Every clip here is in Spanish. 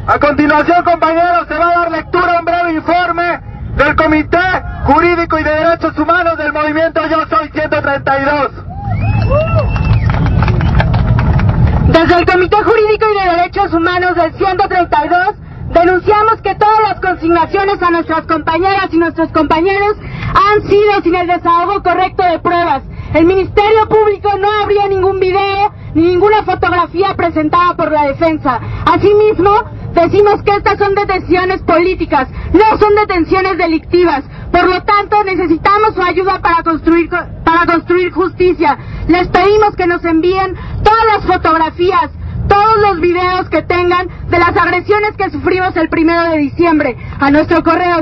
A continuación, compañeros, se va a dar lectura a un breve informe del Comité Jurídico y de Derechos Humanos del Movimiento Yo Soy 132. Desde el Comité Jurídico y de Derechos Humanos del 132, denunciamos que todas las consignaciones a nuestras compañeras y nuestros compañeros han sido sin el desahogo correcto de pruebas. El Ministerio Público no habría ningún video ni ninguna fotografía presentada por la defensa. Asimismo, decimos que estas son detenciones políticas, no son detenciones delictivas. Por lo tanto, necesitamos su ayuda para construir justicia. Les pedimos que nos envíen todas las fotografías, todos los videos que tengan de las agresiones que sufrimos el 1 de diciembre a nuestro correo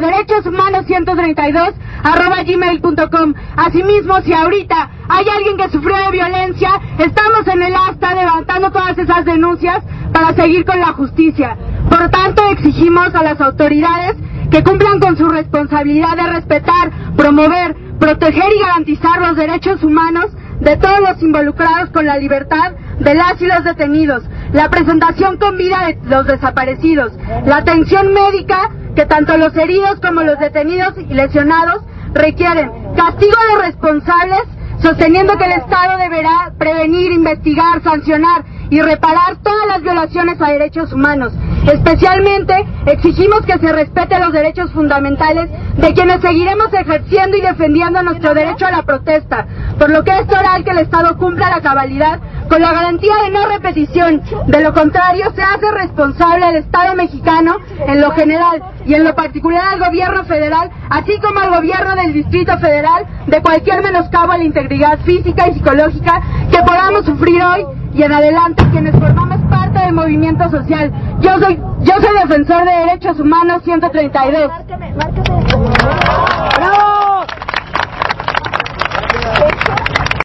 derechoshumanos132@gmail.com. Asimismo, si ahorita hay alguien que sufrió de violencia, estamos en el asta levantando todas esas denuncias para seguir con la justicia. Por tanto, exigimos a las autoridades que cumplan con su responsabilidad de respetar, promover, proteger y garantizar los derechos humanos de todos los involucrados con la libertad de las y los detenidos, la presentación con vida de los desaparecidos, la atención médica que tanto los heridos como los detenidos y lesionados requieren, castigo a los responsables, sosteniendo que el Estado deberá prevenir, investigar, sancionar y reparar todas las violaciones a derechos humanos. Especialmente exigimos que se respeten los derechos fundamentales de quienes seguiremos ejerciendo y defendiendo nuestro derecho a la protesta, por lo que es oral que el Estado cumpla la cabalidad con la garantía de no repetición. De lo contrario, se hace responsable el Estado mexicano en lo general y en lo particular al gobierno federal, así como al gobierno del Distrito Federal, de cualquier menoscabo a la integridad física y psicológica que podamos sufrir hoy y en adelante quienes formamos parte del movimiento social. Yo soy defensor de derechos humanos 132.